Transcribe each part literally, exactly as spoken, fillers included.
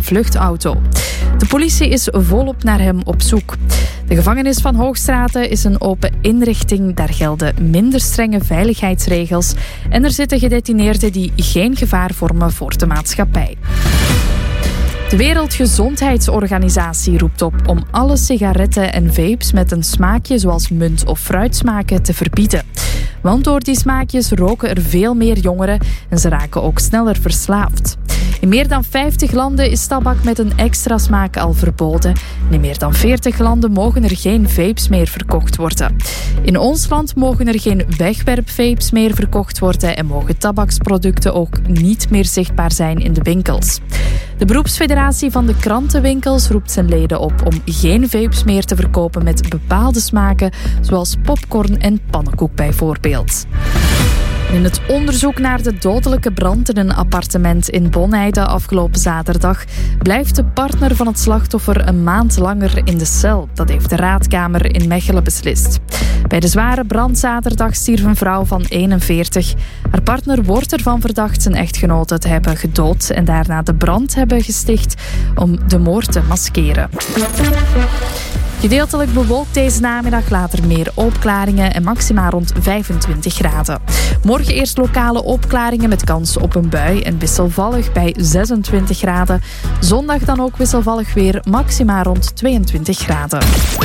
vluchtauto. De politie is volop naar hem op zoek. De gevangenis van Hoogstraten is een open inrichting. Daar gelden minder strenge veiligheidsregels. En er zitten gedetineerden die geen gevaar vormen voor de maatschappij. De Wereldgezondheidsorganisatie roept op om alle sigaretten en vapes met een smaakje zoals munt- of fruitsmaken te verbieden. Want door die smaakjes roken er veel meer jongeren en ze raken ook sneller verslaafd. In meer dan vijftig landen is tabak met een extra smaak al verboden. En in meer dan veertig landen mogen er geen vapes meer verkocht worden. In ons land mogen er geen wegwerpvapes meer verkocht worden en mogen tabaksproducten ook niet meer zichtbaar zijn in de winkels. De beroepsfederatie van de krantenwinkels roept zijn leden op om geen vapes meer te verkopen met bepaalde smaken, zoals popcorn en pannenkoek bijvoorbeeld. In het onderzoek naar de dodelijke brand in een appartement in Bonheide afgelopen zaterdag blijft de partner van het slachtoffer een maand langer in de cel. Dat heeft de raadkamer in Mechelen beslist. Bij de zware brand zaterdag stierf een vrouw van eenenveertig. Haar partner wordt ervan verdacht zijn echtgenote te hebben gedood en daarna de brand hebben gesticht om de moord te maskeren. Gedeeltelijk bewolkt deze namiddag, later meer opklaringen en maxima rond vijfentwintig graden. Morgen eerst lokale opklaringen met kans op een bui en wisselvallig bij zesentwintig graden. Zondag dan ook wisselvallig weer, maxima rond tweeëntwintig graden.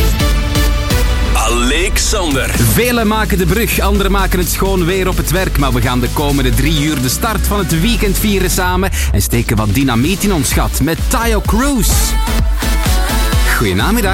Alexander. Velen maken de brug, anderen maken het schoon weer op het werk. Maar we gaan de komende drie uur de start van het weekend vieren samen en steken wat dynamiet in ons gat met Tayo Cruz. Goedenamiddag.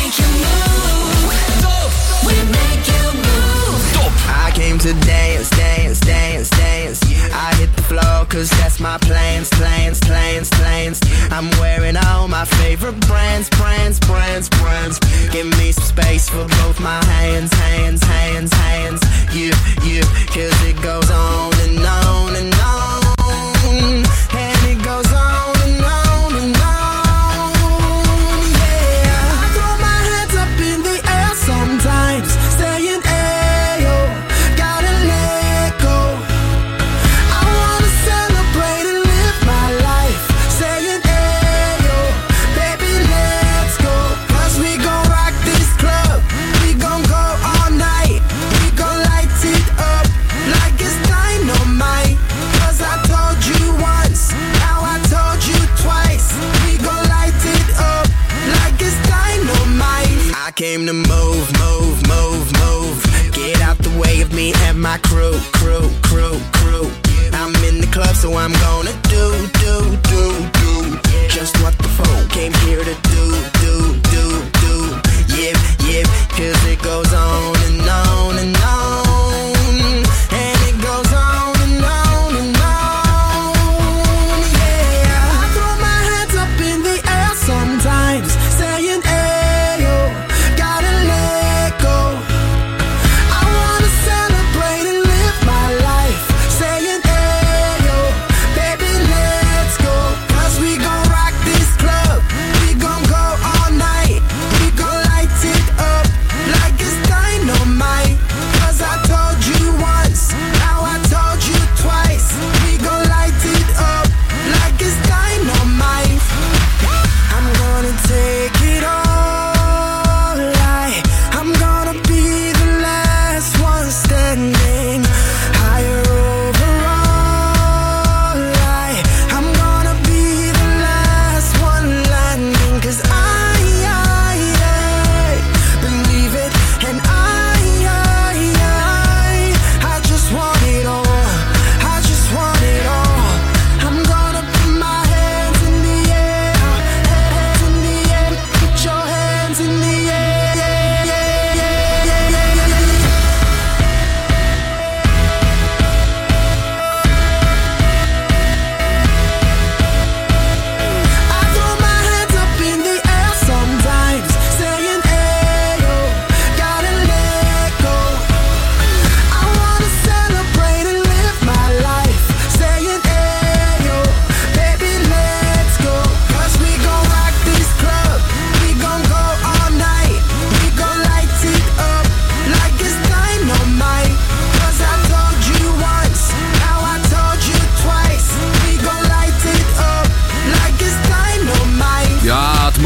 Top. I came to dance, dance, dance, dance. I hit the floor cause that's my plans, plans, plans, plans. I'm wearing all my favorite brands, brands, brands, brands. Give me some space for both my hands, hands, hands, hands. You, you, cause it goes on and on and on. And it goes on and on and on. Yeah, I throw my hands up in the air sometimes, saying ayo, gotta let go. I wanna celebrate and live my life, saying ayo, baby let's go. Cause we gon' rock this club, we gon' go all night. We gon' light it up like it's dynamite. Cause I told you once, now I told you twice. We gon' light it up like it's dynamite. I came to move, move, move, move. Get out the way of me and my crew, crew, crew, crew. I'm in the club, so I'm gonna do, do, do, do just what the folk came here to do, do, do, do. Yeah, yeah, cause it goes on and on and on. And it goes on and on and on. Yeah, I throw my hands up in the air sometimes, saying ayo, gotta let go. I wanna celebrate and live my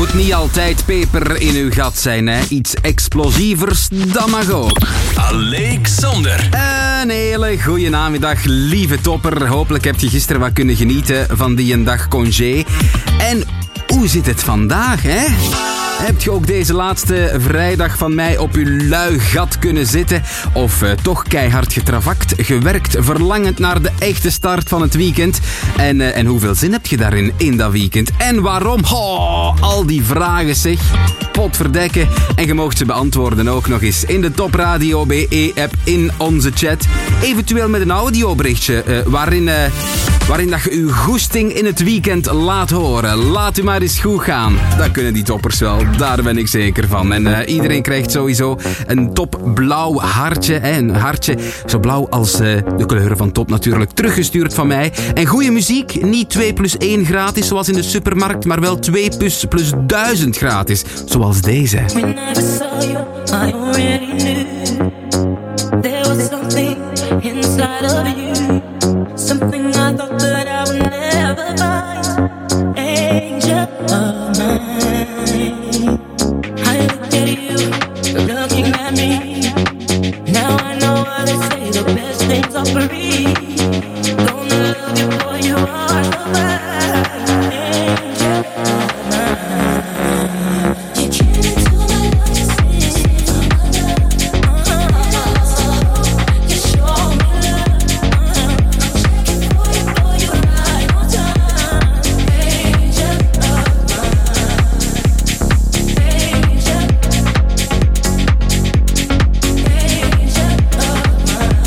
moet niet altijd peper in uw gat zijn, hè. Iets explosievers, dat mag ook. Alexander. Een hele goeie namiddag, lieve topper. Hopelijk heb je gisteren wat kunnen genieten van die een dag congé. En hoe zit het vandaag, hè? Heb je ook deze laatste vrijdag van mei op uw lui gat kunnen zitten? Of uh, toch keihard getravakt, gewerkt, verlangend naar de echte start van het weekend? En, uh, en hoeveel zin heb je daarin, in dat weekend? En waarom? Oh, al die vragen zeg. Potverdekken. En je moogt ze beantwoorden ook nog eens in de Top Radio B E-app in onze chat. Eventueel met een audioberichtje uh, waarin, uh, waarin dat je uw goesting in het weekend laat horen. Laat u maar eens goed gaan. Dat kunnen die toppers wel. Daar ben ik zeker van. En uh, iedereen krijgt sowieso een top blauw hartje. Hè, een hartje zo blauw als uh, de kleuren van Top natuurlijk. Teruggestuurd van mij. En goede muziek. Niet twee plus één gratis zoals in de supermarkt. Maar wel twee plus, plus duizend gratis. Zoals deze. When I saw you, I already knew there was something inside of you. Something I thought that I would never find. Angel of mine. I look at you, you're looking at me. Now I know what they say, the best things are free. Gonna love you, boy, you are so fine. Angel of mine. You came into my life, you show me love. I'm checking for you, for you right on time. Angel of mine. Angel. Angel of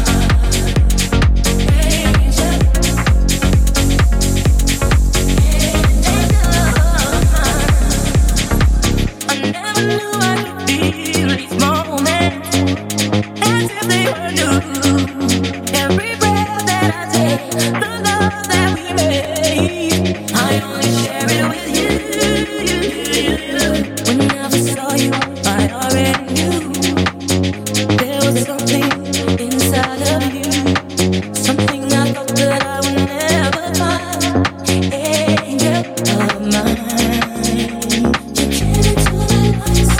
I never knew I could feel these moments as if they were new. Every breath that I take, the love that we made, I only share it with you. When I first saw you, I already knew there was something inside of you, something I thought that I would never find. Angel of mine. You came into my life,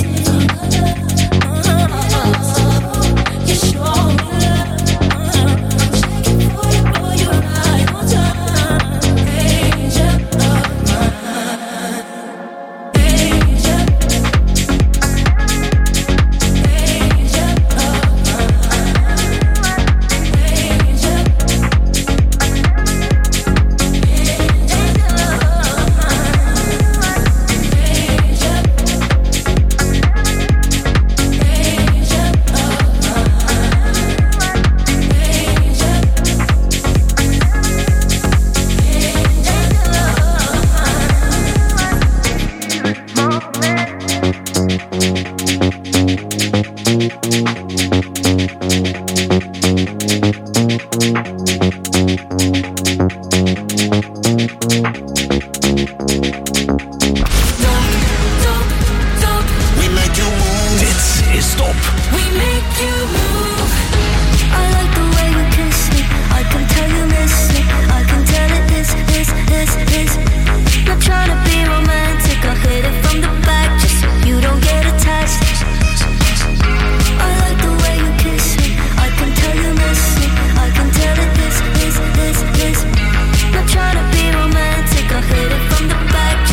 you show me love. I'm checking for you, for you right on time. Angel of mine. Angel. Angel of We make you move. Dit is Top. We make you move. I like the way you kiss me. I can tell you miss me. I can tell it is, is, is, is. Not trying to be romantic. I hit it from the back just so you don't get attached. I like the way you kiss me. I can tell you miss me. I can tell it is, is, is, is. Not trying to be romantic. I hit it from the back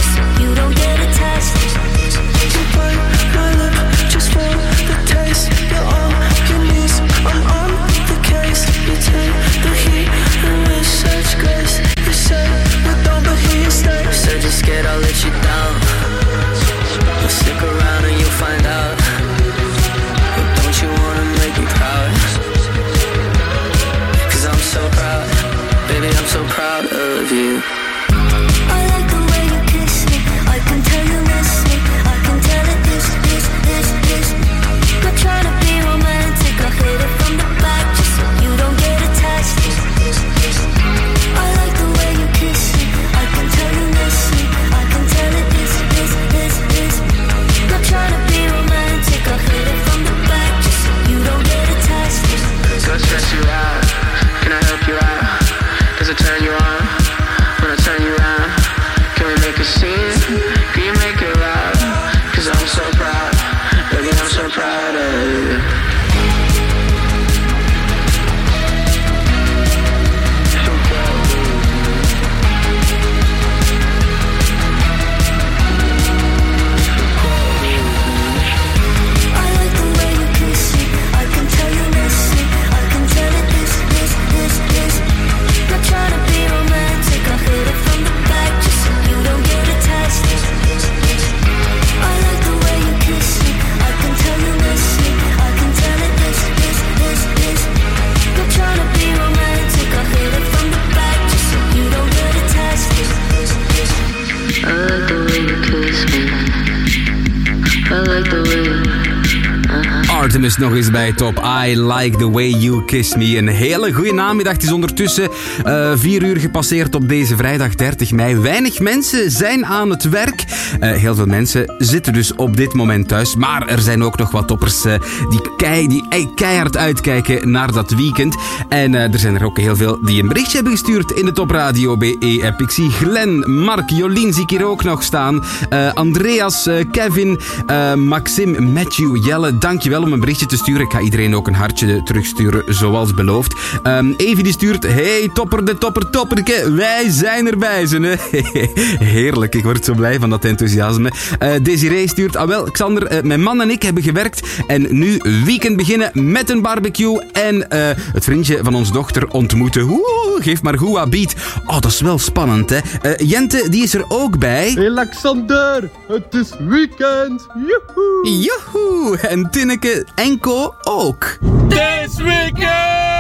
Artemis nog eens bij Top. I like the way you kiss me. Een hele goede namiddag. Het is ondertussen uh, vier uur gepasseerd op deze vrijdag dertig mei. Weinig mensen zijn aan het werk. Uh, heel veel mensen zitten dus op dit moment thuis. Maar er zijn ook nog wat toppers uh, die, kei, die keihard uitkijken naar dat weekend. En uh, er zijn er ook heel veel die een berichtje hebben gestuurd in de Top Radio B E-app. Ik zie Glenn, Mark, Jolien zie ik hier ook nog staan. Uh, Andreas, uh, Kevin, uh, Maxim, Matthew, Jelle. Dankjewel om een berichtje te sturen. Ik ga iedereen ook een hartje terugsturen, zoals beloofd. Um, Evie die stuurt, hey topper, de topper, topperke, wij zijn erbij. Ze, heerlijk, ik word zo blij van dat enthousiasme. Uh, Desiree stuurt, ah wel, Xander, uh, mijn man en ik hebben gewerkt en nu weekend beginnen met een barbecue en uh, het vriendje van onze dochter ontmoeten. Oeh, geef maar goed aan beat. Oh, dat is wel spannend, hè. Uh, Jente, die is er ook bij. Hey Alexander, het is weekend. Joehoe. Joehoe. En Tinneke en Co ook. This weekend!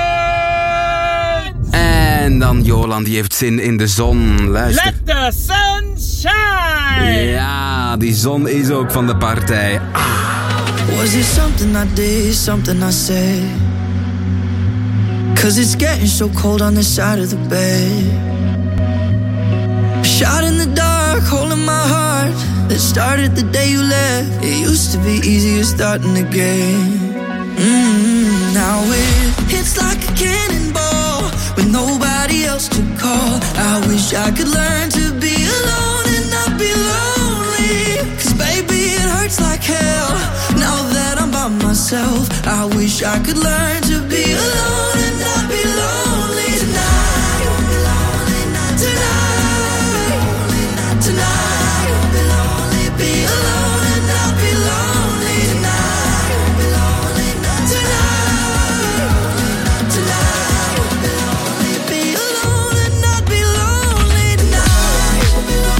En dan Jolan, die heeft zin in de zon. Luister. Let the sun shine! Ja, die zon is ook van de partij. Ah. Was it something I did, something I said? Cause it's getting so cold on this side of the bed. Shot in the dark, hole in my heart that started the day you left. It used to be easier starting again. Mm, now it hits like a cannonball with nobody else to call. I wish I could learn to be alone and not be lonely. Cause baby it hurts like hell now that I'm by myself. I wish I could learn to be alone and not be lonely tonight. Tonight, tonight, be alone and not be lonely tonight. Tonight, tonight, be alone and not be lonely tonight.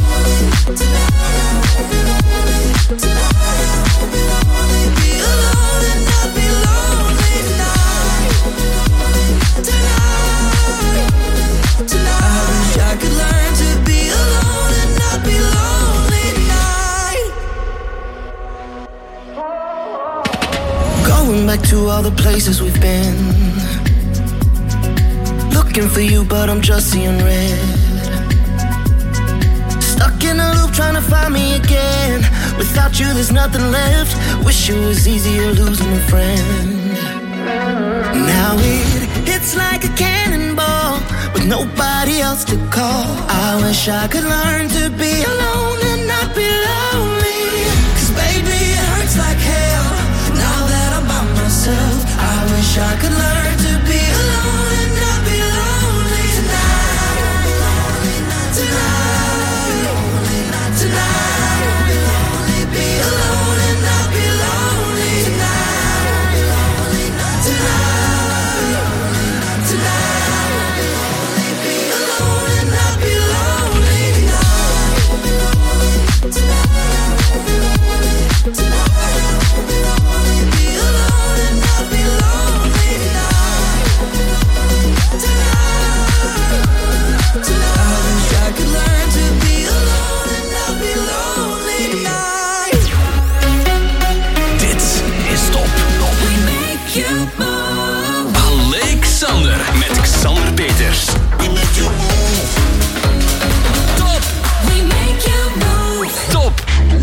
Be alone and not be lonely tonight. Tonight, tonight, I wish I could learn to be alone and not be lonely tonight. Going back to all the places we've been, looking for you but I'm just seeing red. Stuck in a loop trying to find me again. Without you there's nothing left. Wish it was easier losing a friend. Now it hits like a cannonball with nobody else to call. I wish I could learn to be alone and not be lonely. Cause baby it hurts like hell now that I'm by myself. I wish I could learn to be alone and not be lonely tonight. Tonight, tonight, be alone and not be lonely tonight. Tonight, tonight, be alone and not be lonely tonight. Alexander met Xander Peters. We make you move. Top. We make you move. Top.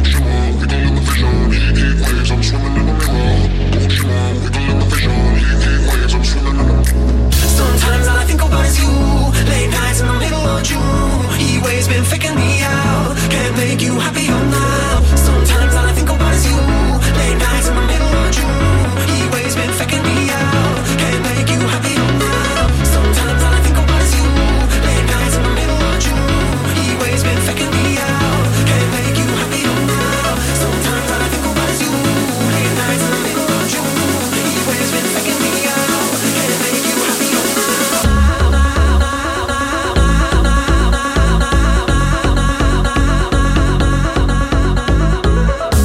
Sometimes all I think about is you. Late nights in the middle of June. He always been faking me out. Can't make you happier now. Sometimes all I think about is you. Late nights in the middle of June. He always been faking me out. Can't make you happier now. Sometimes all I think about is you. Late nights in the middle of June. He always been faking me out. Can't make you happier now. Sometimes all I think about is you. Late nights in the middle of June. He always been faking me out. Can't make you happier now.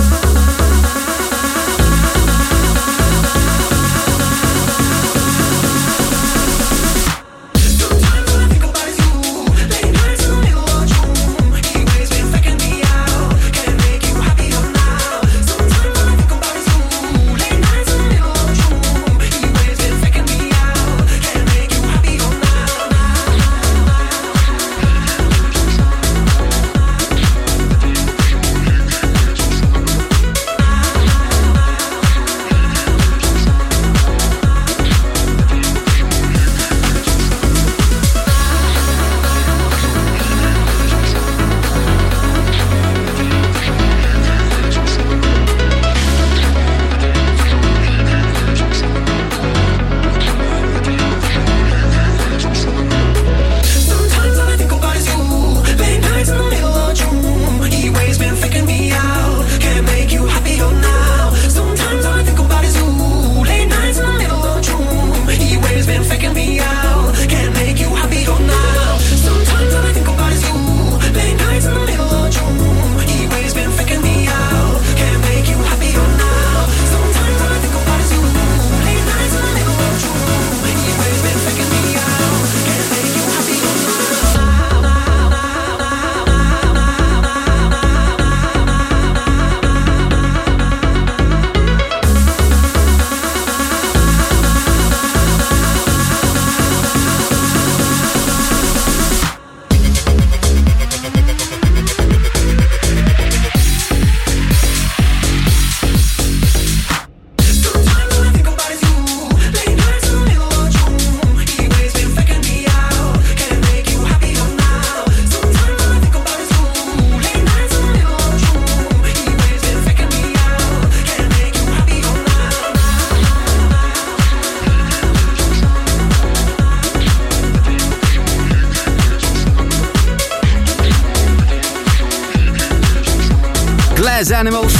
Glass Animals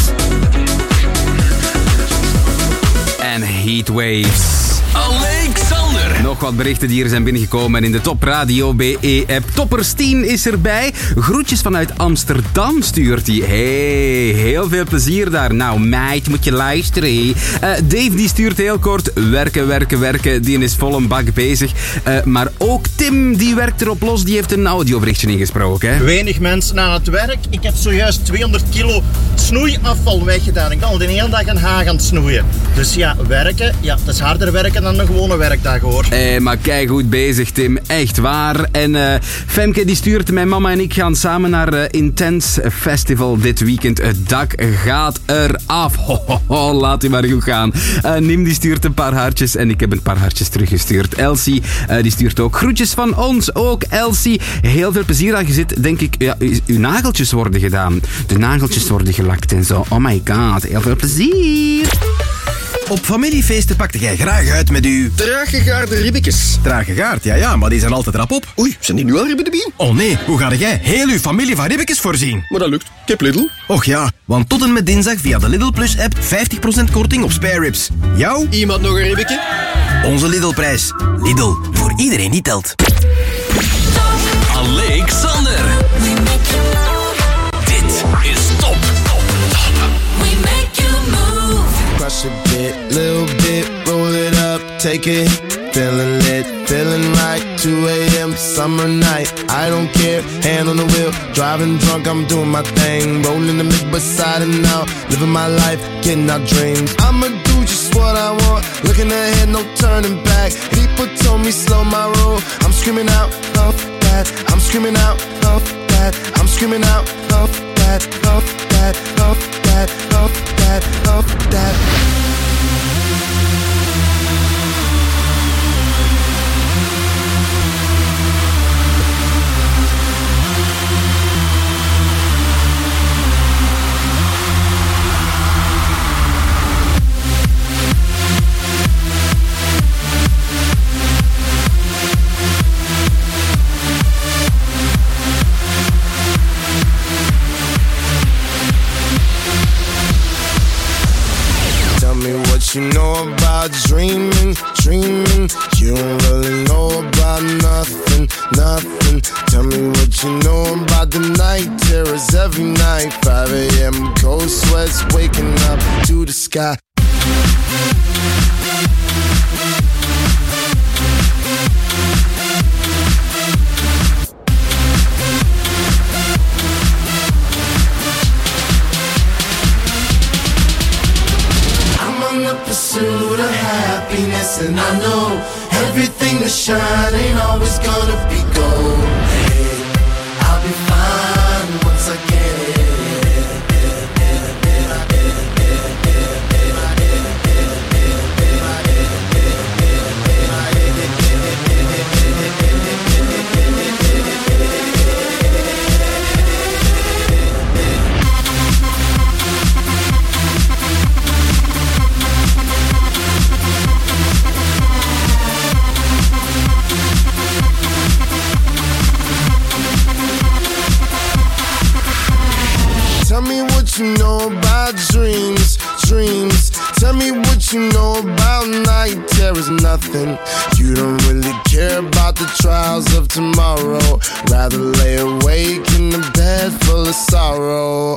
en Heatwaves. Alexander. Nog wat berichten die er zijn binnengekomen in de Top Radio B E-app. Toppers tien is erbij. Groetjes vanuit Amsterdam stuurt hij. Hey, heel veel plezier daar. Nou, meid, moet je luisteren. Uh, Dave die stuurt heel kort. Werken, werken, werken. Die is vol een bak bezig. Uh, maar ook Tim, die werkt erop los. Die heeft een audioberichtje ingesproken. Hè? Weinig mensen aan het werk. Ik heb zojuist tweehonderd kilo snoeiafval weggedaan. Ik ben al de hele dag een haag aan het snoeien. Dus ja, werken. Ja, het is harder werken dan een gewone werkdag, hoor. Eh, maar kijk goed bezig, Tim. Echt waar. En uh, Femke die stuurt, mijn mama en ik gaan samen naar uh, Intense Festival dit weekend. Het dak gaat eraf. Ho, ho, ho, laat u maar goed gaan. Uh, Nim die stuurt een paar hartjes en ik heb een paar hartjes teruggestuurd. Elsie uh, die stuurt ook groetjes van ons. Ook Elsie. Heel veel plezier aan. Je zit, denk ik, ja, uw nageltjes worden gedaan. De nageltjes worden gelakt en zo. Oh my god. Heel veel plezier. Op familiefeesten pakte jij graag uit met uw... Traaggegaarde ribbetjes. Traaggegaard, ja ja, maar die zijn altijd rap op. Oei, zijn die nu al ribben de bien? Oh nee, hoe ga jij heel uw familie van ribbetjes voorzien? Maar dat lukt. Ik heb Lidl. Och ja, want tot en met dinsdag via de Lidl Plus app vijftig procent korting op spare ribs. Jou? Iemand nog een ribbetje? Onze Lidl-prijs. Lidl, voor iedereen die telt. Alexander. Dit is Top. Crush a bit, little bit, roll it up, take it. Feeling lit, feeling right. two a.m. summer night. I don't care, hand on the wheel, driving drunk, I'm doing my thing. Rolling the mid beside and out, living my life, getting our dreams. I'ma do just what I want, looking ahead, no turning back. People told me slow my roll. I'm screaming out, fuck that. I'm screaming out, fuck that. I'm screaming out, fuck that, fuck that, fuck that, fuck that, fuck that. You know about dreaming, dreaming. You don't really know about nothing, nothing. Tell me what you know about the night terrors every night. five a.m. cold sweats waking up to the sky. Pursuit of happiness, and I know everything that shine ain't always gonna be gold. Hey, I'll be fine once I get Tell me what you know about dreams, dreams. Tell me what you know about night terrors, nothing. You don't really care about the trials of tomorrow. Rather lay awake in a bed full of sorrow.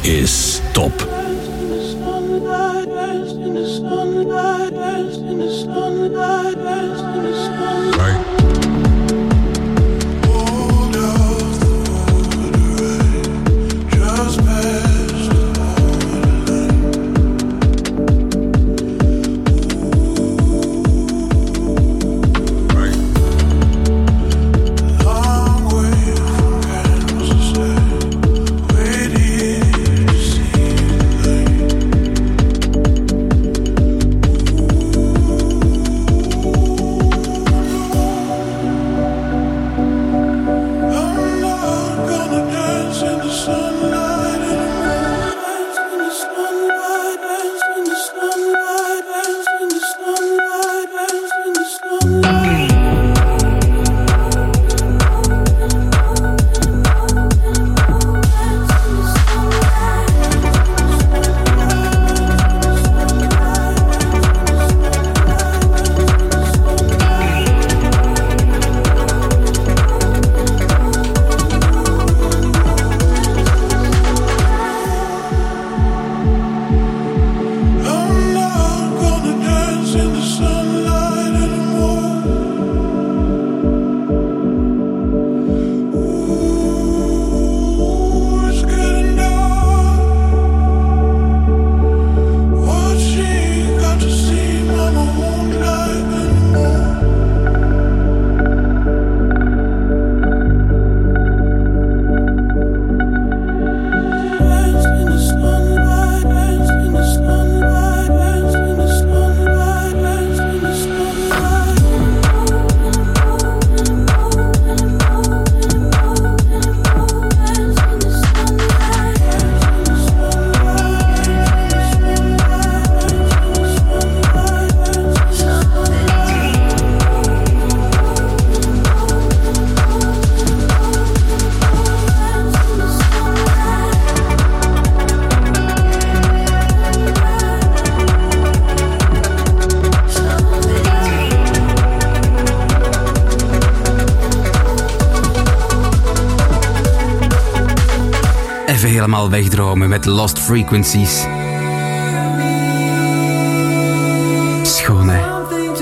is top. Helemaal wegdromen met Lost Frequencies. Schoon, hè?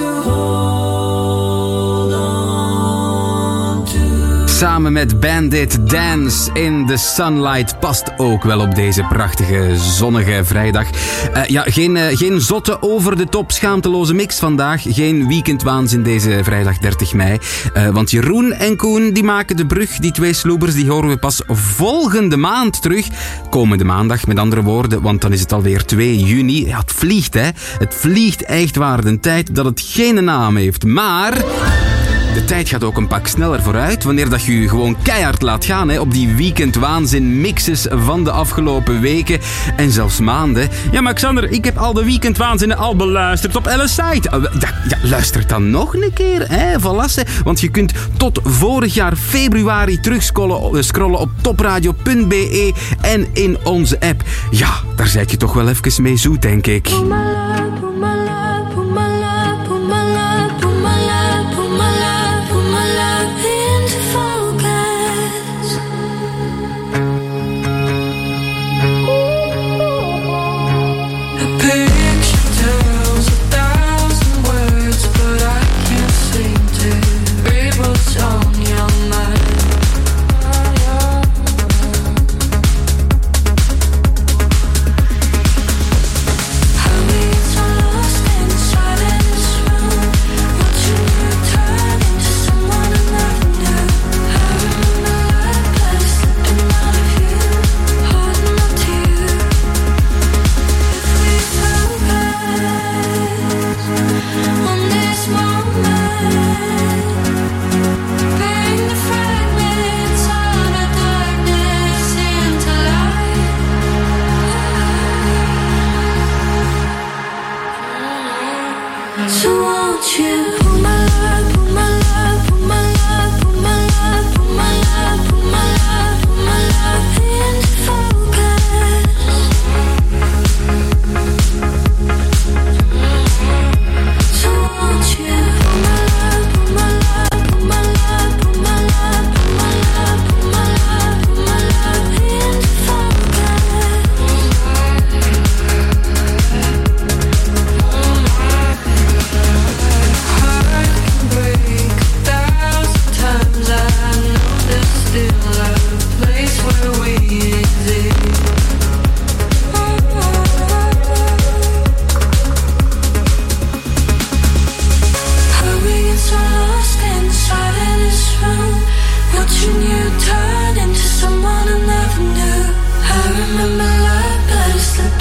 Samen met Bandit Dance in the Sunlight past ook wel op deze prachtige zonnige vrijdag. Uh, ja, geen, uh, geen zotte over de top schaamteloze mix vandaag. Geen weekendwaanzin deze vrijdag dertig mei. Uh, want Jeroen en Koen die maken de brug. Die twee sloebers die horen we pas volgende maand terug. Komende maandag met andere woorden, want dan is het alweer twee juni. Ja, het vliegt hè. Het vliegt echt waar. De tijd dat het geen naam heeft. Maar de tijd gaat ook een pak sneller vooruit wanneer dat je je gewoon keihard laat gaan hè, op die weekendwaanzin mixes van de afgelopen weken en zelfs maanden. Ja, maar Xander, ik heb al de weekendwaanzinnen al beluisterd op L S Site. Ja, ja, luister dan nog een keer, hè, valassen. Want je kunt tot vorig jaar februari terugscrollen scrollen op topradio punt b e en in onze app. Ja, daar zit je toch wel even mee zoet, denk ik. How many times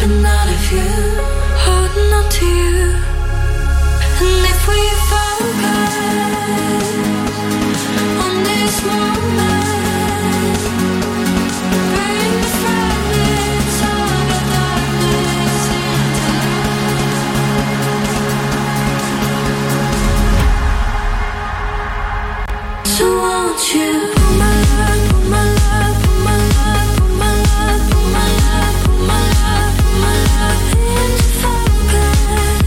and not of you, holding on to you. And if we focus on this moment, bring the fragments of the darkness into light. So won't you put my love, put my love, put my love, put my love, put my love, put my love, put my love into focus.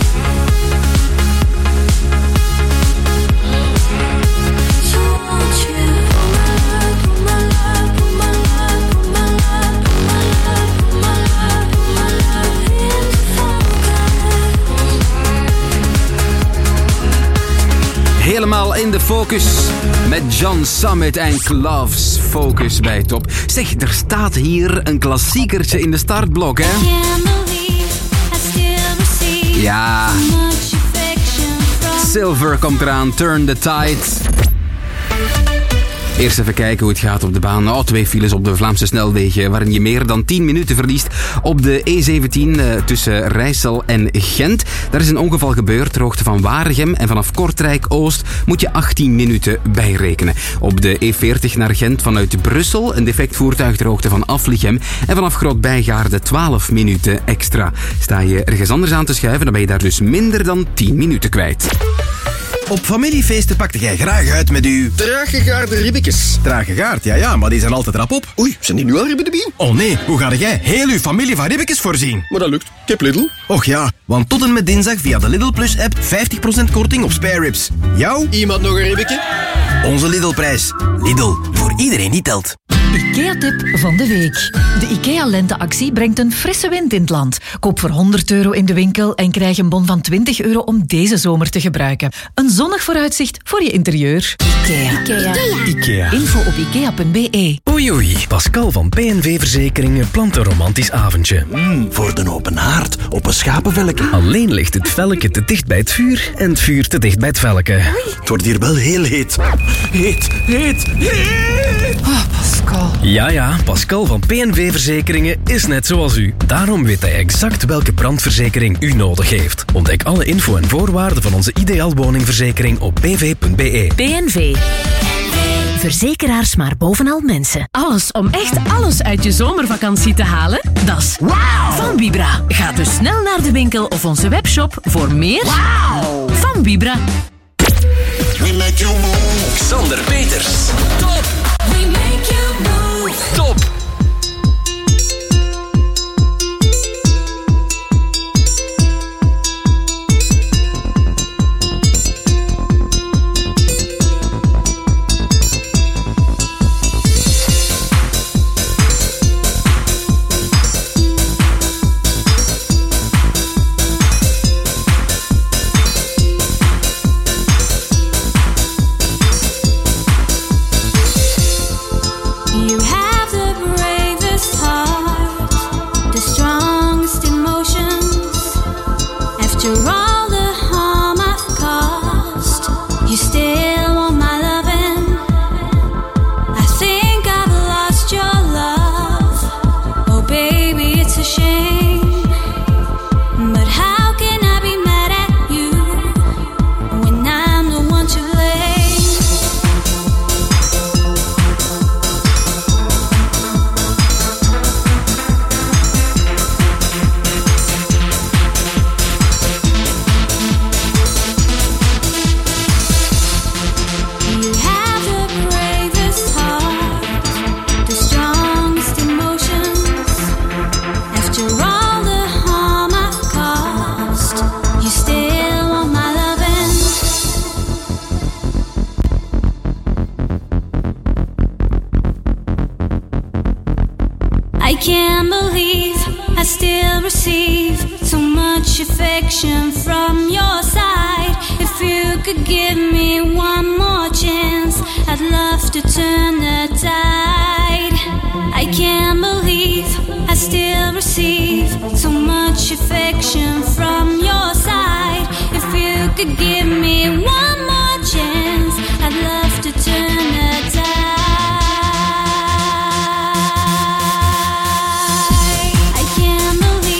So won't you put my love, put my love, put my love, put my love, put my love, put my love, put my love into focus. Helemaal in de focus met John Summit en Gloves. Focus bij Top. Zeg, er staat hier een klassiekertje in de startblok, hè? Ja. Silver komt eraan, Turn the Tide. Eerst even kijken hoe het gaat op de baan. Oh, twee files op de Vlaamse snelwegen waarin je meer dan tien minuten verliest. Op de E zeventien uh, tussen Rijssel en Gent. Daar is een ongeval gebeurd ter hoogte van Waregem. En vanaf Kortrijk-Oost moet je achttien minuten bijrekenen. Op de E veertig naar Gent vanuit Brussel een defect voertuig ter hoogte van Aflichem. En vanaf Groot-Bijgaarde twaalf minuten extra. Sta je ergens anders aan te schuiven, dan ben je daar dus minder dan tien minuten kwijt. Op familiefeesten pakte jij graag uit met uw... Traaggegaarde ribbekjes. Traaggegaard, ja ja, maar die zijn altijd rap op. Oei, zijn die nu al ribben de bien? Oh nee, hoe ga jij heel uw familie van ribbekjes voorzien? Maar dat lukt. Ik heb Lidl. Och ja, want tot en met dinsdag via de Lidl Plus app vijftig procent korting op spare ribs. Jou? Iemand nog een ribbekje? Onze Lidl-prijs. Lidl, voor iedereen die telt. IKEA-tip van de week. De IKEA-lenteactie brengt een frisse wind in het land. Koop voor honderd euro in de winkel en krijg een bon van twintig euro om deze zomer te gebruiken. Een zonnig vooruitzicht voor je interieur. IKEA. IKEA. IKEA. Info op ikea punt be. Oei oei, Pascal van P N V Verzekeringen plant een romantisch avondje. Mm, voor de open haard, op een schapenvelken. Alleen ligt het velleke te dicht bij het vuur en het vuur te dicht bij het velleke. Oei. Het wordt hier wel heel heet. Heet, heet, heet. Oh, Pascal. Ja, ja, Pascal van P N V Verzekeringen is net zoals u. Daarom weet hij exact welke brandverzekering u nodig heeft. Ontdek alle info en voorwaarden van onze ideaal woningverzekering op p v punt be. P N V. Verzekeraars maar bovenal mensen. Alles om echt alles uit je zomervakantie te halen? Dat is wow van Vibra. Ga dus snel naar de winkel of onze webshop voor meer wow van Vibra. We make you move. Xander Peters. Top. We make you move. Top. I can't believe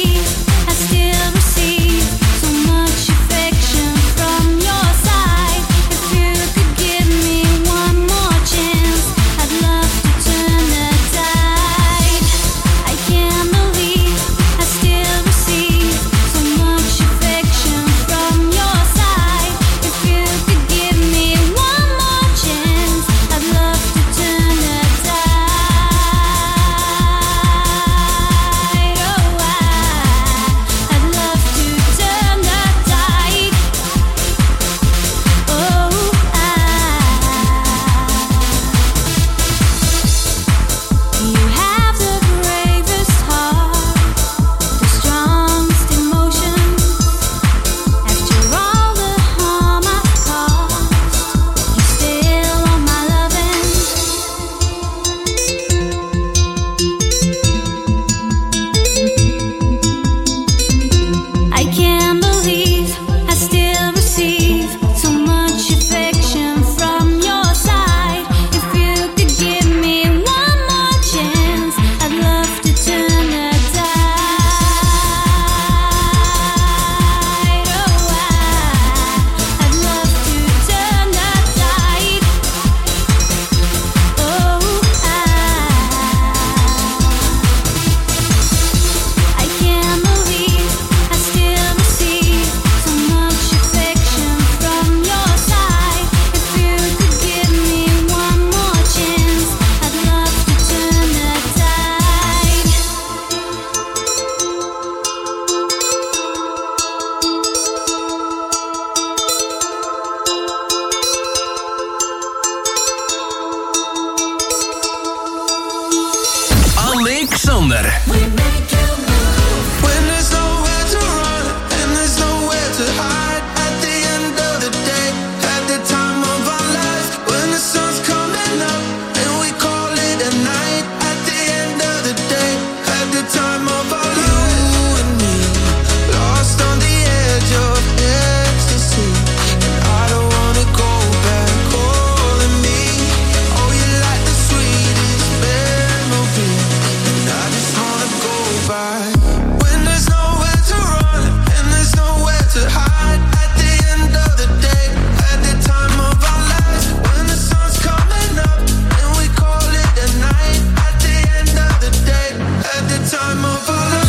Sander. When there's nowhere to run and there's nowhere to hide, at the end of the day, at the time of our lives, when the sun's coming up and we call it a night, at the end of the day, at the time of our lives, you and me, lost on the edge of ecstasy, and I don't wanna go back, calling me, oh you're like the sweetest memory, and I just wanna go back. When there's nowhere to run and there's nowhere to hide, at the end of the day, at the time of our lives, when the sun's coming up and we call it a night, at the end of the day, at the time of our lives.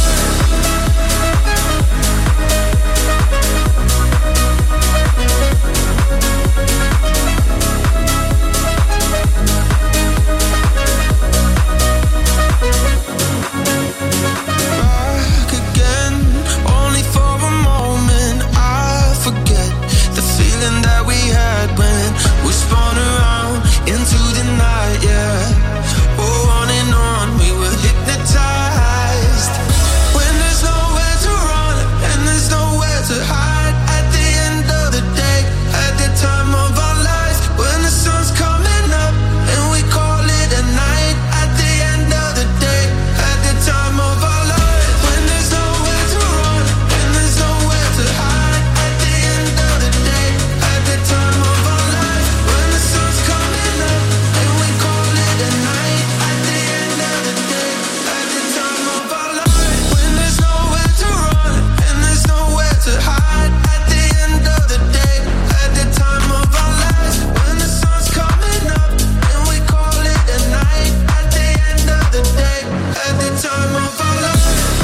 Back again, only for a moment. I forget the feeling that we had when we spun around into the night. Yeah, oh, on and on, we were hypnotized. When there's nowhere to run and there's nowhere to hide, at the end of the day, at the time of our lives, when the sun's coming up and we call it a night, at the end of the day, at the time of our lives, when there's nowhere to run and there's nowhere to hide, at the end of the day, at the time of our lives, when the sun's coming up and we call it a night, at the end of the day, at the time of our lives, when there's nowhere to run and there's nowhere to hide, at the end of the day, at the time of our lives, when the sun's coming up and we call it a night, at the end of the day, at the time of our lives.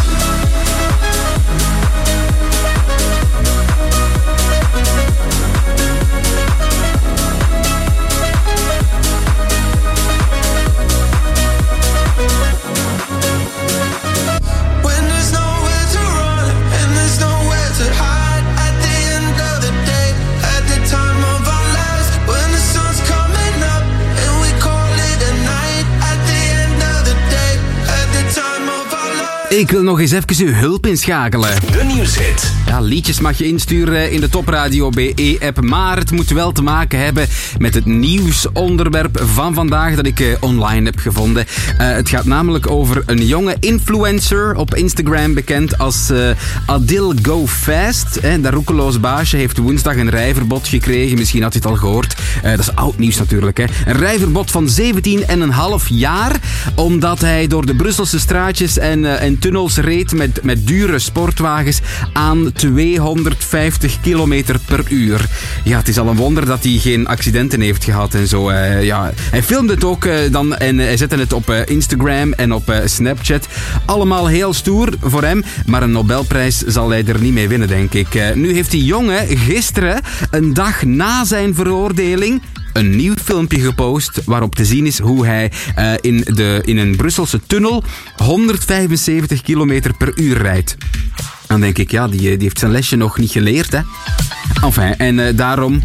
When there's nowhere to run and there's nowhere to hide, at the end of the day, at the time of our lives, when the sun's coming up and we call it a night, at the end of the day, at the time of our lives. Ik wil nog eens even uw hulp inschakelen. De nieuwshit. Ja, liedjes mag je insturen in de Topradio B E-app, maar het moet wel te maken hebben met het nieuwsonderwerp van vandaag dat ik uh, online heb gevonden. Uh, het gaat namelijk over een jonge influencer op Instagram bekend als uh, Adil Go Fast. Eh, dat roekeloos baasje heeft woensdag een rijverbod gekregen. Misschien had je het al gehoord. Uh, dat is oud nieuws natuurlijk. Hè. Een rijverbod van zeventien komma vijf jaar, omdat hij door de Brusselse straatjes en, uh, en tunnels reed met, met dure sportwagens aan tweehonderdvijftig kilometer per uur. Ja, het is al een wonder dat hij geen accidenten heeft gehad en zo. Uh, ja. Hij filmde het ook uh, dan en hij zette het op uh, Instagram en op uh, Snapchat. Allemaal heel stoer voor hem, maar een Nobelprijs zal hij er niet mee winnen, denk ik. Uh, nu heeft die jongen gisteren, een dag na zijn veroordeling, een nieuw filmpje gepost waarop te zien is hoe hij uh, in, de, in een Brusselse tunnel honderdvijfenzeventig kilometer per uur rijdt. Dan denk ik, ja, die, die heeft zijn lesje nog niet geleerd, hè. Enfin, en uh, daarom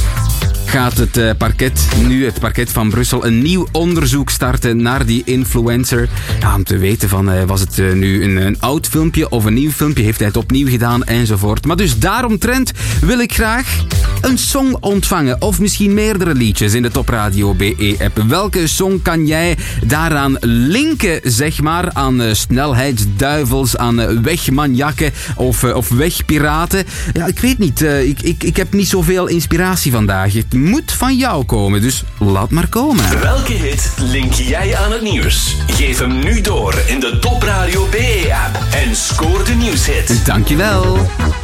gaat het uh, parket, nu het parket van Brussel, een nieuw onderzoek starten naar die influencer. Ja, om te weten van, uh, was het uh, nu een, een oud filmpje of een nieuw filmpje, heeft hij het opnieuw gedaan enzovoort. Maar dus daaromtrent wil ik graag een song ontvangen, of misschien meerdere liedjes in de Topradio B E-app. Welke song kan jij daaraan linken, zeg maar, aan uh, snelheidsduivels, aan uh, wegmanjakken of, uh, of wegpiraten? Ja, ik weet niet, uh, ik, ik, ik heb niet zoveel inspiratie vandaag. Het moet van jou komen, dus laat maar komen. Welke hit link jij aan het nieuws? Geef hem nu door in de Topradio B E-app en scoor de nieuwshit. Dankjewel.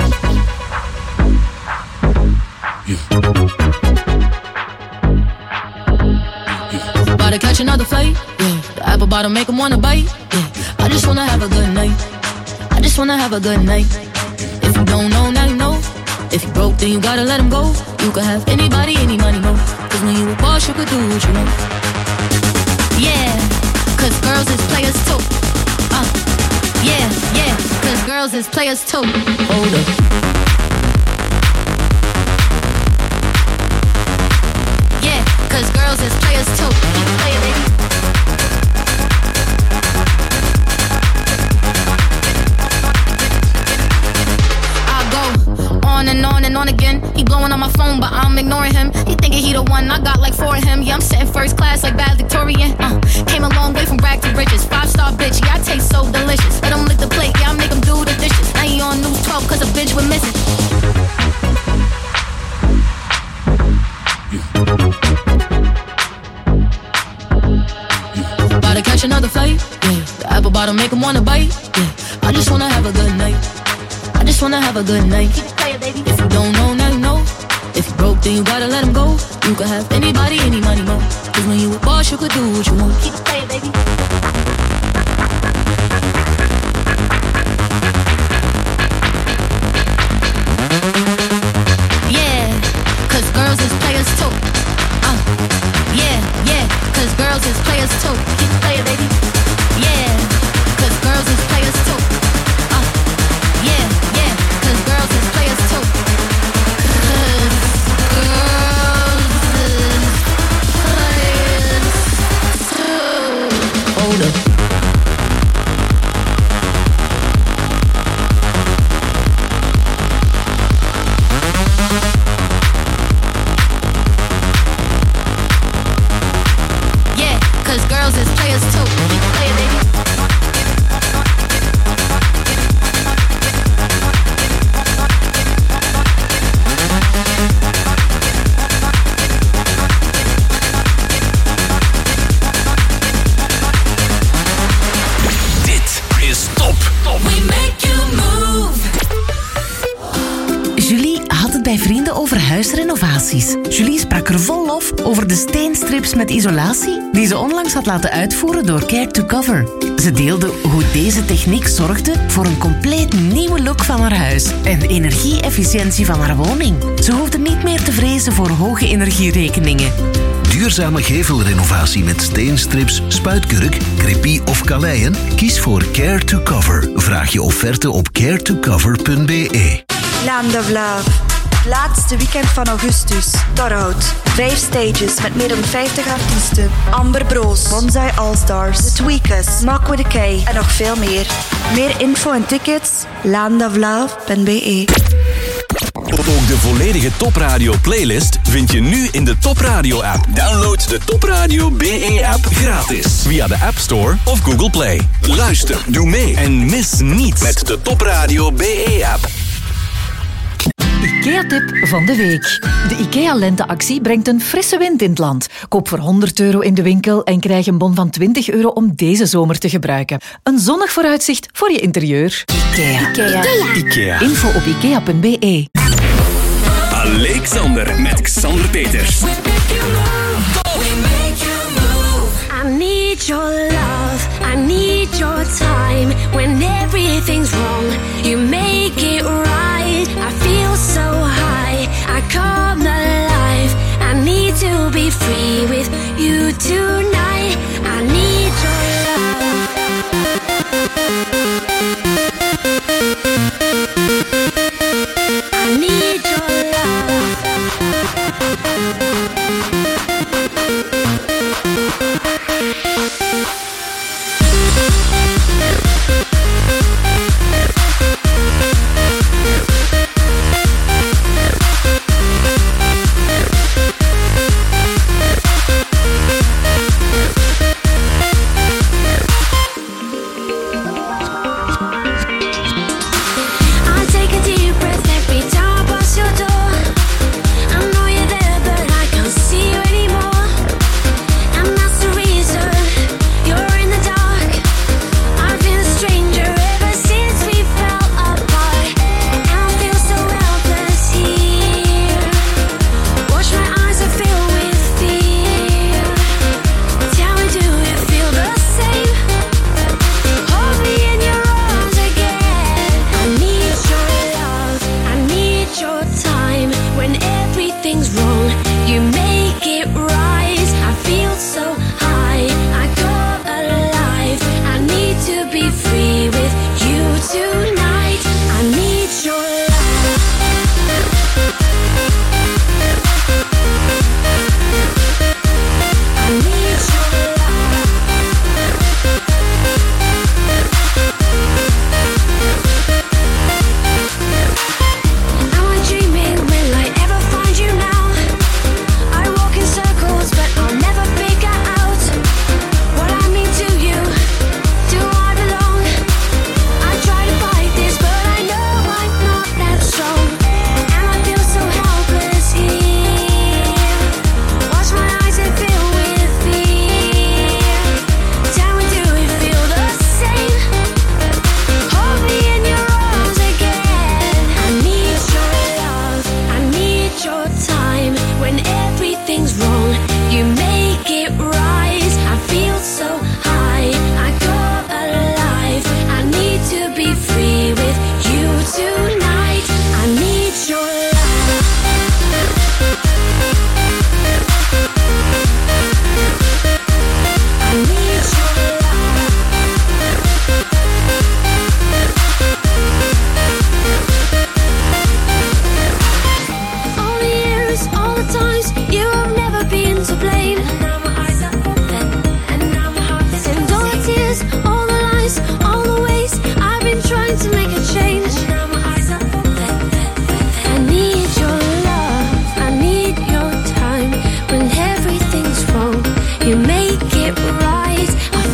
About to catch another fight, yeah. The apple bottom make him wanna bite, yeah. I just wanna have a good night. I just wanna have a good night. If you don't know, now you know. If you broke, then you gotta let him go. You can have anybody, any money, mo. Cause when you a boss, you could do what you want. Yeah, cause girls is players too. Uh, yeah, yeah, cause girls is players too. Hold up. Yeah, cause girls is players too. Play it, baby. phone, but I'm ignoring him. He thinking he the one, I got like four of him. Yeah, I'm sitting first class like bad Victorian. Uh, came a long way from rag to riches. Five star bitch, yeah, I taste so delicious. Let him lick the plate, yeah, I make him do the dishes. Now he on news twelve, cause a bitch we're missing. About to catch another flight, yeah. The apple bottom make him wanna bite, yeah. I just wanna have a good night. I just wanna have a good night. Keep it playing, baby. If you don't know, now you know. If you broke, then you gotta let him go. You could have anybody, any money, mo. Cause when you a boss, you could do what you want. Keep it playing, baby. Yeah, cause girls is players too. Uh, yeah, yeah, cause girls is players too. Keep it playing, baby. Yeah, cause girls is players too. Uh, yeah, yeah, cause girls is players too. Hold up. Yeah, cause girls is players too. Keep playing, baby. Julie had het bij vrienden over huisrenovaties. Julie sprak er vol lof over de steenstrips met isolatie die ze onlangs had laten uitvoeren door Care to Cover. Ze deelde hoe deze techniek zorgde voor een compleet nieuwe look van haar huis en de energie-efficiëntie van haar woning. Ze hoefde niet meer te vrezen voor hoge energierekeningen. Duurzame gevelrenovatie met steenstrips, spuitkurk, crepie of kaleien? Kies voor Care to Cover. Vraag je offerte op care to cover punt b e. Land of Love. Laatste weekend van augustus. Torhout. Vijf stages met meer dan vijftig artiesten. Amber Broos, Bonsai All-Stars, The Tweakers, Mark with a K en nog veel meer. Meer info en tickets? land of love punt b e. Ook de volledige Top Radio playlist vind je nu in de Top Radio app. Download de Top Radio B E app gratis via de App Store of Google Play. Luister, doe mee en mis niets met de Top Radio B E app. IKEA-tip van de week. De IKEA-lenteactie brengt een frisse wind in het land. Koop voor honderd euro in de winkel en krijg een bon van twintig euro om deze zomer te gebruiken. Een zonnig vooruitzicht voor je interieur. IKEA. IKEA. IKEA. Info op ikea punt b e. Alexander met Xander Peters. I need your love, I need your time. When everything's wrong, you make it right. I feel so high, I come alive. I need to be free with you tonight. I need your love. I need your love. You're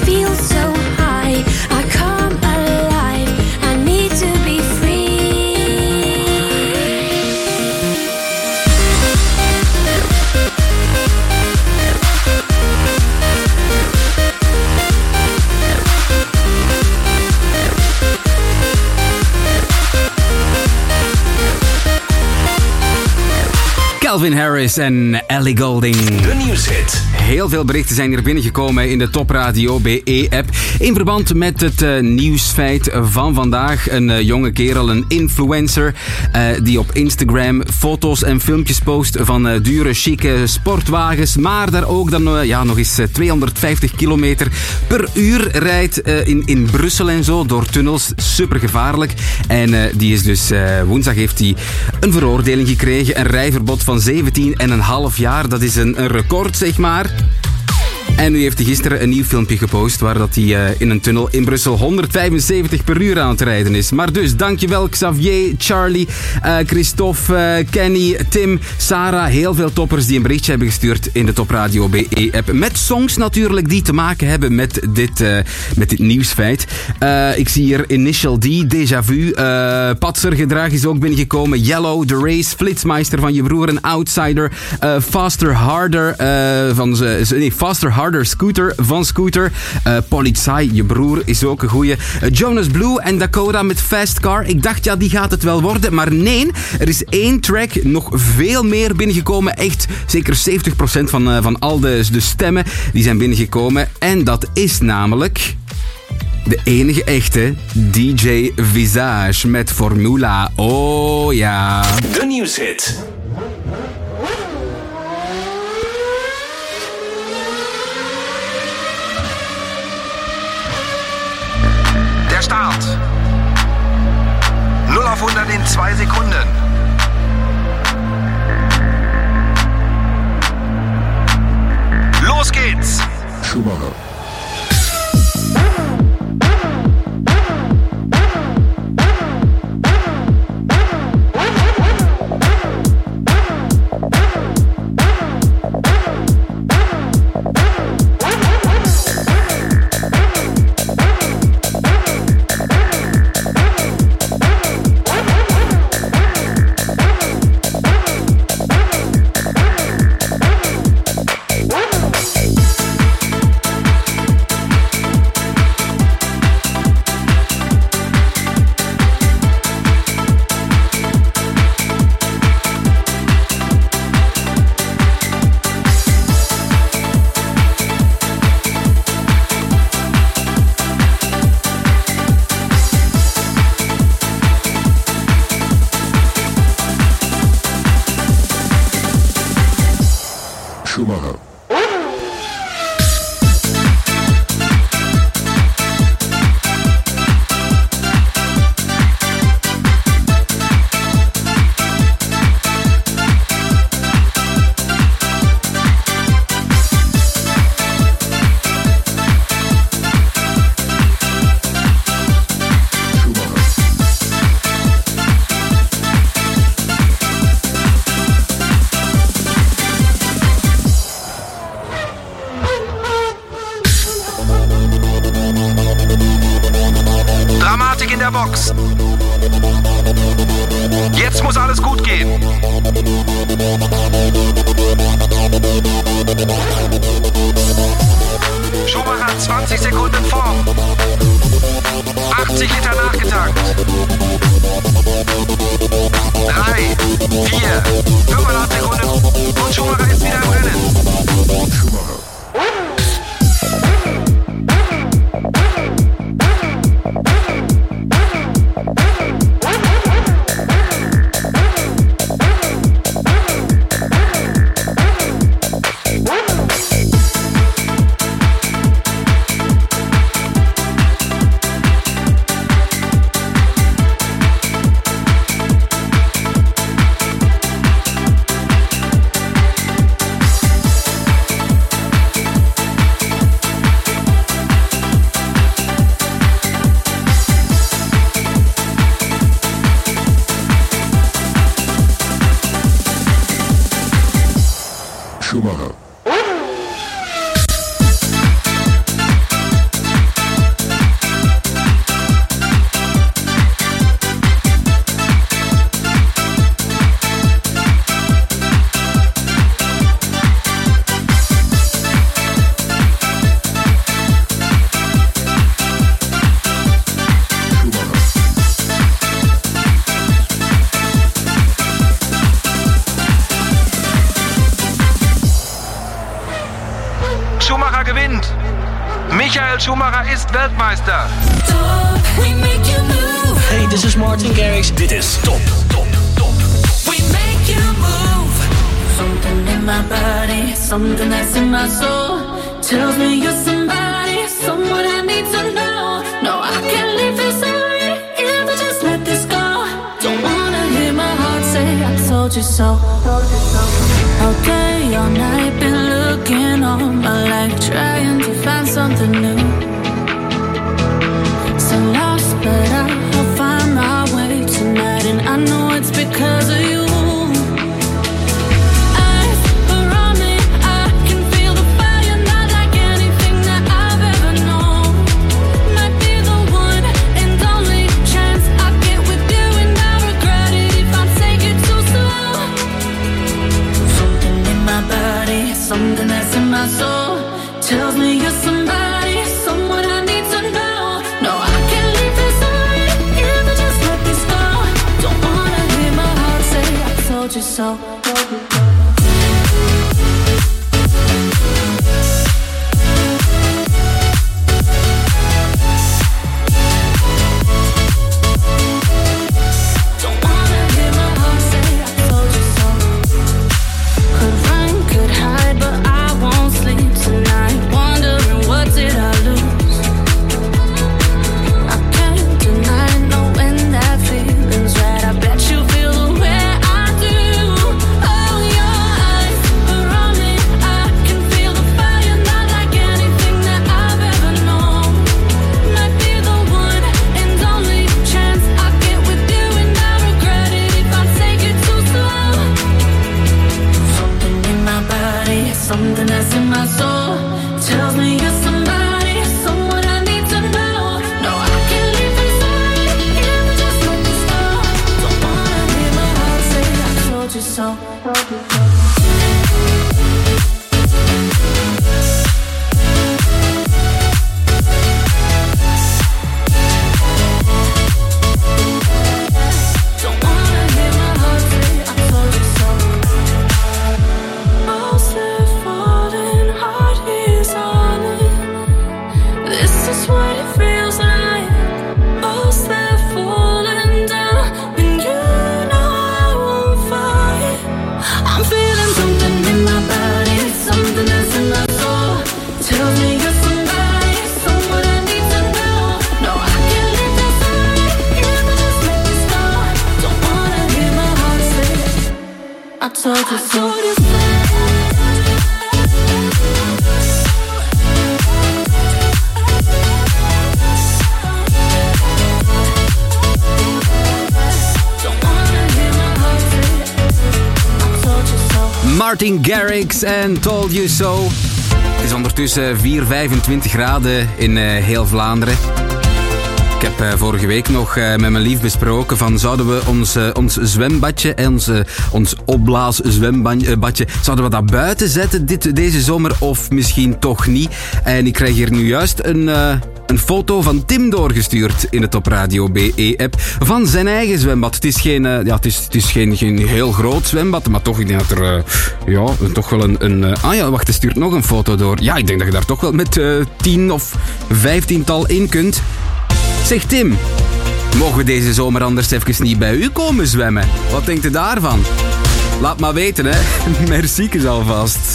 feel so high. I come alive. I need to be free. Calvin Harris en Ellie Goulding. De nieuwshit. Heel veel berichten zijn hier binnengekomen in de Topradio B E-app. In verband met het uh, nieuwsfeit van vandaag. Een uh, jonge kerel, een influencer, uh, die op Instagram foto's en filmpjes post van uh, dure, chique sportwagens. Maar daar ook dan uh, ja, nog eens uh, tweehonderdvijftig kilometer per uur rijdt uh, in, in Brussel en zo, door tunnels. Super gevaarlijk. En uh, die is dus, uh, woensdag heeft hij een veroordeling gekregen. Een rijverbod van zeventien komma vijf jaar. Dat is een, een record, zeg maar. En nu heeft hij gisteren een nieuw filmpje gepost waar dat hij uh, in een tunnel in Brussel honderdvijfenzeventig per uur aan het rijden is. Maar dus, dankjewel Xavier, Charlie, uh, Christophe, uh, Kenny, Tim, Sarah. Heel veel toppers die een berichtje hebben gestuurd in de Topradio B E-app. Met songs natuurlijk die te maken hebben met dit, uh, met dit nieuwsfeit. Uh, ik zie hier Initial D, Déjà Vu, uh, Patser Gedrag is ook binnengekomen. Yellow, The Race, Flitsmeister van je broer, een Outsider, uh, Faster Harder, uh, van ze, nee, Faster Harder. Harder Scooter van Scooter. Uh, Polizei, je broer, is ook een goeie. Uh, Jonas Blue en Dakota met Fast Car. Ik dacht, ja, die gaat het wel worden. Maar nee, er is één track, nog veel meer binnengekomen. Echt, zeker zeventig procent van, uh, van al de, de stemmen die zijn binnengekomen. En dat is namelijk de enige echte D J Visage met Formula. Oh ja. De nieuwshit. Der Start. null auf hundert in zwei Sekunden. Los geht's. Schumacher. Schumacher. Dramatik in der Box. Jetzt muss alles gut gehen. Schumacher zwanzig Sekunden vor. achtzig Liter nachgetankt. drei, vier, fünfeinhalb Sekunden und Schumacher ist wieder im Rennen. Schumacher. Schumacher ist Weltmeister. We make you move. Hey, this is Martin Garrix. Dit is Top, Top, Top. We make you move. Something in my body, something that's in my soul tells me you're somebody, someone I need to know. No, I can't leave this already if I just let this go. Don't wanna hear my heart say I told you so. Okay, all night been looking all my life, trying to find something new. So lost, but I'll find my way tonight, and I know it's because of you. Something that's in my soul tells me you're somebody, someone I need to know. No, I can't leave this already if I just let this go. Don't wanna hear my heart say I told you so. Something that's in my soul tells me you're somebody, someone I need to know. No, I can't leave this already if I just let this go. Don't wanna hear my heart say I told you so. I told you so. Martin Garrix en Told You So. Het is ondertussen vier, vijfentwintig graden in uh, heel Vlaanderen. Ik heb uh, vorige week nog uh, met mijn lief besproken van zouden we ons, uh, ons zwembadje en ons, uh, ons opblaas zwembadje, zouden we dat buiten zetten dit, deze zomer of misschien toch niet? En ik krijg hier nu juist een, uh, een foto van Tim doorgestuurd in de Top Radio B E-app van zijn eigen zwembad. Het is geen, uh, ja, het is, het is geen, geen heel groot zwembad, maar toch, ik denk dat er uh, ja, toch wel een... een uh, ah ja, wacht, hij stuurt nog een foto door. Ja, ik denk dat je daar toch wel met uh, tien of vijftiental in kunt. Zeg Tim, mogen we deze zomer anders even niet bij u komen zwemmen? Wat denkt u daarvan? Laat maar weten, hè. Merci alvast.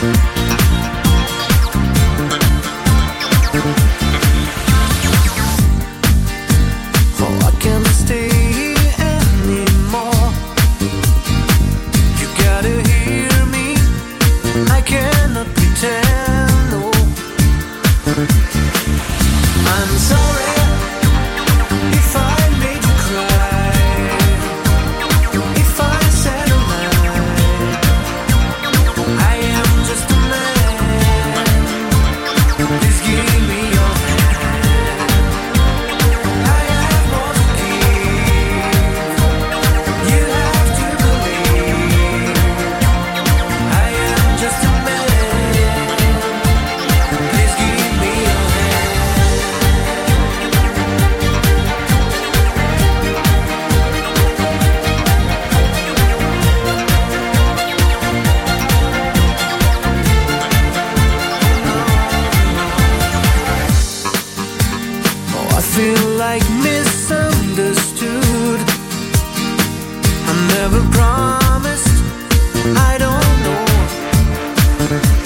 never promised, I don't know.